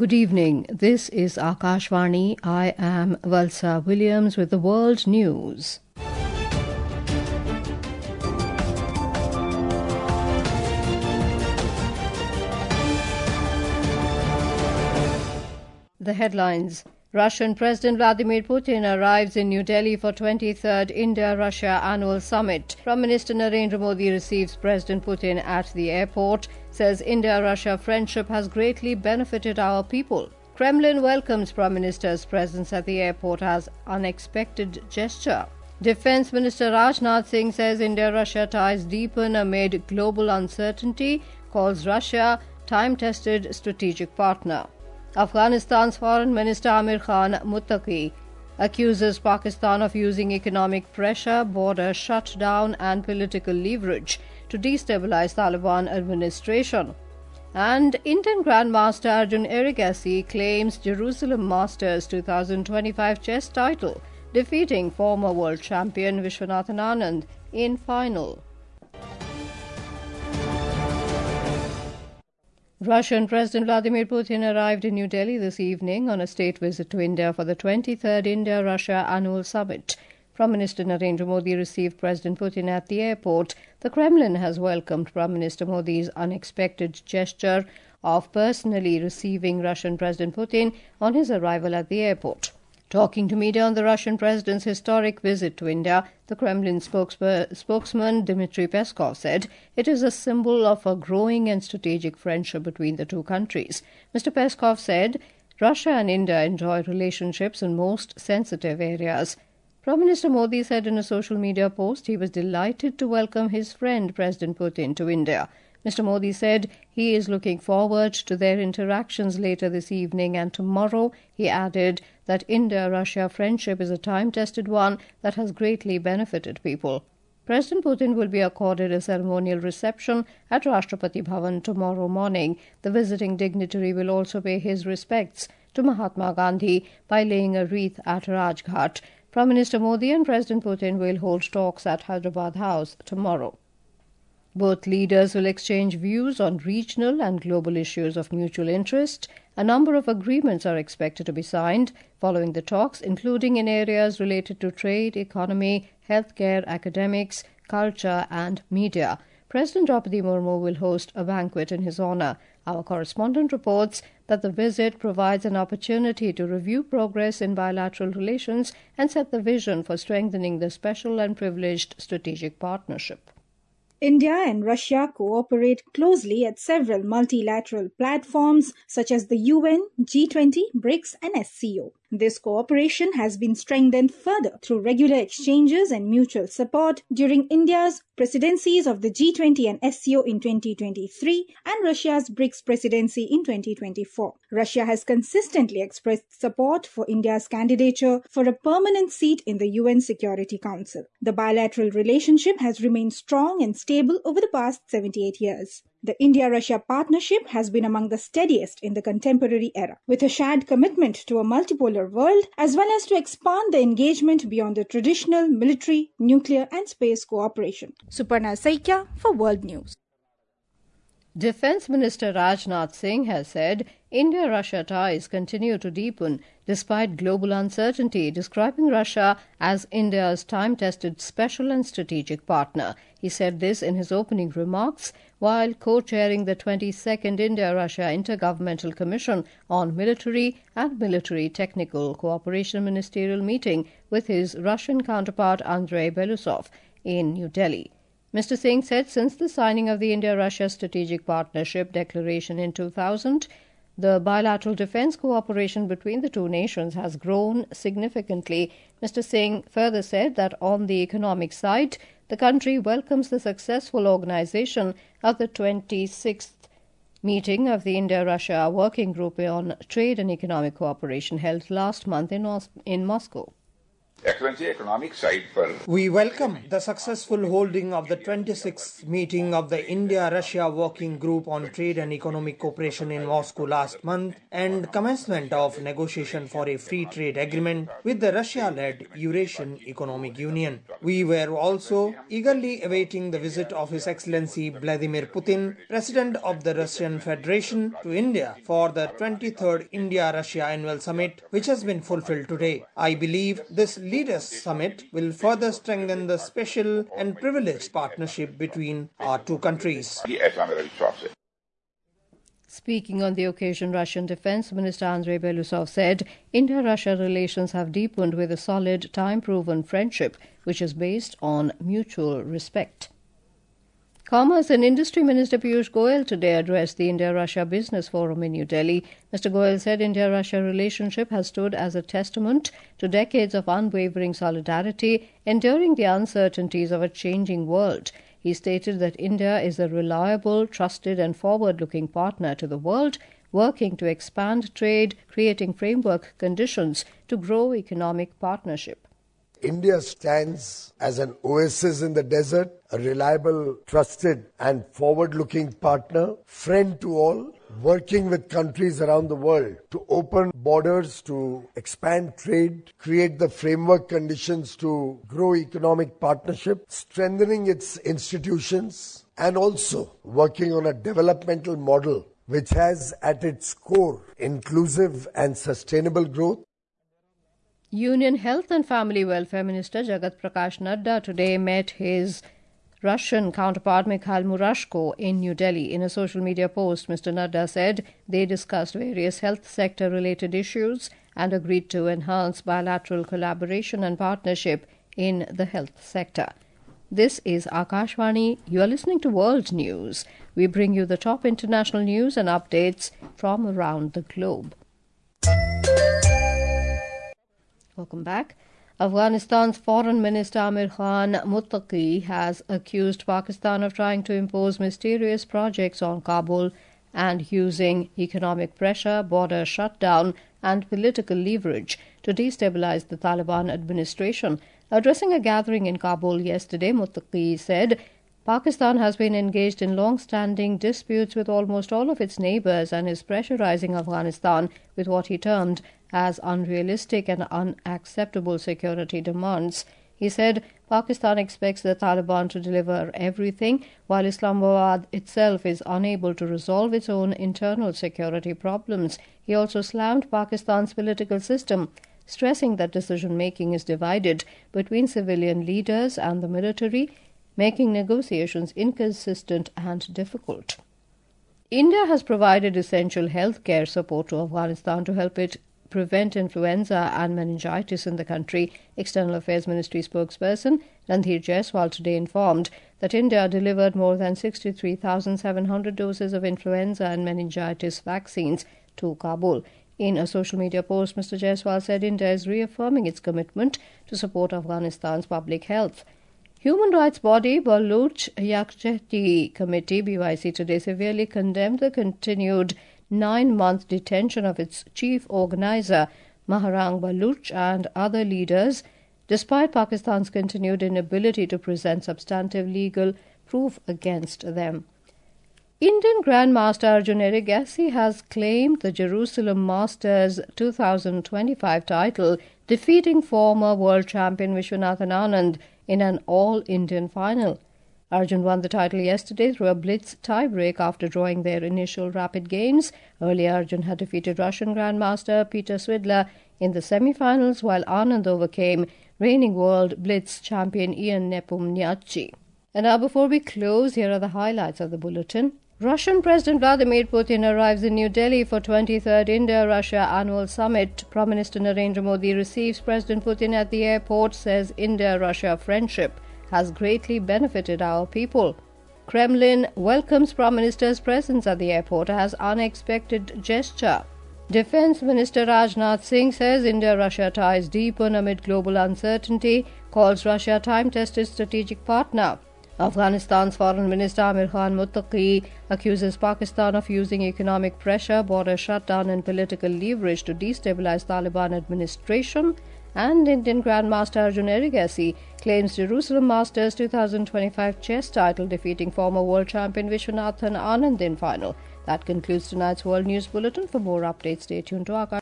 Good evening. This is Akashvani. I am Valsa Williams with the World News. The headlines. Russian President Vladimir Putin arrives in New Delhi for 23rd India-Russia Annual Summit. Prime Minister Narendra Modi receives President Putin at the airport, says India-Russia friendship has greatly benefited our people. Kremlin welcomes Prime Minister's presence at the airport as unexpected gesture. Defence Minister Rajnath Singh says India-Russia ties deepen amid global uncertainty, calls Russia time-tested strategic partner. Afghanistan's Foreign Minister Amir Khan Muttaqi accuses Pakistan of using economic pressure, border shutdown and political leverage to destabilize Taliban administration. And Indian Grandmaster Arjun Ergassi claims Jerusalem Masters 2025 chess title, defeating former world champion Vishwanathan Anand in final. Russian President Vladimir Putin arrived in New Delhi this evening on a state visit to India for the 23rd India-Russia Annual Summit. Prime Minister Narendra Modi received President Putin at the airport. The Kremlin has welcomed Prime Minister Modi's unexpected gesture of personally receiving Russian President Putin on his arrival at the airport. Talking to media on the Russian president's historic visit to India, the Kremlin spokesman Dmitry Peskov said it is a symbol of a growing and strategic friendship between the two countries. Mr. Peskov said Russia and India enjoy relationships in most sensitive areas. Prime Minister Modi said in a social media post he was delighted to welcome his friend President Putin to India. Mr. Modi said he is looking forward to their interactions later this evening and tomorrow. He added that India-Russia friendship is a time-tested one that has greatly benefited people. President Putin will be accorded a ceremonial reception at Rashtrapati Bhavan tomorrow morning. The visiting dignitary will also pay his respects to Mahatma Gandhi by laying a wreath at Rajghat. Prime Minister Modi and President Putin will hold talks at Hyderabad House tomorrow. Both leaders will exchange views on regional and global issues of mutual interest. A number of agreements are expected to be signed following the talks, including in areas related to trade, economy, healthcare, academics, culture and media. President Draupadi Murmu will host a banquet in his honour. Our correspondent reports that the visit provides an opportunity to review progress in bilateral relations and set the vision for strengthening the special and privileged strategic partnership. India and Russia cooperate closely at several multilateral platforms such as the UN, G20, BRICS and SCO. This cooperation has been strengthened further through regular exchanges and mutual support during India's presidencies of the G20 and SCO in 2023 and Russia's BRICS presidency in 2024. Russia has consistently expressed support for India's candidature for a permanent seat in the UN Security Council. The bilateral relationship has remained strong and stable over the past 78 years. The India-Russia partnership has been among the steadiest in the contemporary era, with a shared commitment to a multipolar world as well as to expand the engagement beyond the traditional military, nuclear and space cooperation. Suparna Saikia for World News. Defence Minister Rajnath Singh has said India-Russia ties continue to deepen despite global uncertainty, describing Russia as India's time-tested special and strategic partner. He said this in his opening remarks while co-chairing the 22nd India-Russia Intergovernmental Commission on Military and Military Technical Cooperation ministerial meeting with his Russian counterpart Andrei Belousov in New Delhi. Mr. Singh said since the signing of the India-Russia Strategic Partnership Declaration in 2000, the bilateral defence cooperation between the two nations has grown significantly. Mr. Singh further said that on the economic side, the country welcomes the successful organisation of the 26th meeting of the India-Russia Working Group on Trade and Economic Cooperation held last month in Moscow. Excellency, economic side for... We welcome the successful holding of the 26th meeting of the India-Russia Working Group on Trade and Economic Cooperation in Moscow last month and commencement of negotiation for a free trade agreement with the Russia-led Eurasian Economic Union. We were also eagerly awaiting the visit of His Excellency Vladimir Putin, President of the Russian Federation, to India for the 23rd India-Russia Annual Summit, which has been fulfilled today. I believe this Leaders Summit will further strengthen the special and privileged partnership between our two countries. Speaking on the occasion, Russian Defense Minister Andrei Belousov said India-Russia relations have deepened with a solid, time-proven friendship, which is based on mutual respect. Commerce and Industry Minister Piyush Goyal today addressed the India-Russia Business Forum in New Delhi. Mr. Goyal said India-Russia relationship has stood as a testament to decades of unwavering solidarity, enduring the uncertainties of a changing world. He stated that India is a reliable, trusted and forward-looking partner to the world, working to expand trade, creating framework conditions to grow economic partnership. India stands as an oasis in the desert, a reliable, trusted and forward-looking partner, friend to all, working with countries around the world to open borders, to expand trade, create the framework conditions to grow economic partnership, strengthening its institutions, and also working on a developmental model which has at its core inclusive and sustainable growth. Union Health and Family Welfare Minister Jagat Prakash Nadda today met his Russian counterpart Mikhail Murashko in New Delhi. In a social media post, Mr. Nadda said they discussed various health sector-related issues and agreed to enhance bilateral collaboration and partnership in the health sector. This is Akashvani. You are listening to World News. We bring you the top international news and updates from around the globe. Welcome back. Afghanistan's Foreign Minister Amir Khan Muttaqi has accused Pakistan of trying to impose mysterious projects on Kabul and using economic pressure, border shutdown and political leverage to destabilize the Taliban administration. Addressing a gathering in Kabul yesterday, Muttaqi said Pakistan has been engaged in long-standing disputes with almost all of its neighbours and is pressurizing Afghanistan with what he termed as unrealistic and unacceptable security demands. He said Pakistan expects the Taliban to deliver everything, while Islamabad itself is unable to resolve its own internal security problems. He also slammed Pakistan's political system, stressing that decision-making is divided between civilian leaders and the military, making negotiations inconsistent and difficult. India has provided essential health care support to Afghanistan to help it prevent influenza and meningitis in the country. External Affairs Ministry spokesperson Randhir Jaiswal today informed that India delivered more than 63,700 doses of influenza and meningitis vaccines to Kabul. In a social media post, Mr. Jaiswal said India is reaffirming its commitment to support Afghanistan's public health. Human rights body Baluch Yakjehti Committee BYC today severely condemned the continued 9-month detention of its chief organizer Maharang Baluch and other leaders, despite Pakistan's continued inability to present substantive legal proof against them. Indian Grandmaster Arjun Erigaisi has claimed the Jerusalem Masters 2025 title, defeating former world champion Vishwanathan Anand in an all-Indian final. Arjun won the title yesterday through a blitz tiebreak after drawing their initial rapid games. Earlier, Arjun had defeated Russian Grandmaster Peter Swidler in the semi-finals, while Anand overcame reigning world blitz champion Ian Nepomniachtchi. And now, before we close, here are the highlights of the bulletin. Russian President Vladimir Putin arrives in New Delhi for 23rd India-Russia Annual Summit. Prime Minister Narendra Modi receives President Putin at the airport, says India-Russia friendship has greatly benefited our people. Kremlin welcomes Prime Minister's presence at the airport as unexpected gesture. Defense Minister Rajnath Singh says India-Russia ties deepen amid global uncertainty, calls Russia time-tested strategic partner. Afghanistan's Foreign Minister Amir Khan Muttaqi accuses Pakistan of using economic pressure, border shutdown and political leverage to destabilize Taliban administration. And Indian Grandmaster Arjun Erigasi claims Jerusalem Masters 2025 chess title, defeating former world champion Vishwanathan Anand in final. That concludes tonight's World News Bulletin. For more updates, stay tuned to our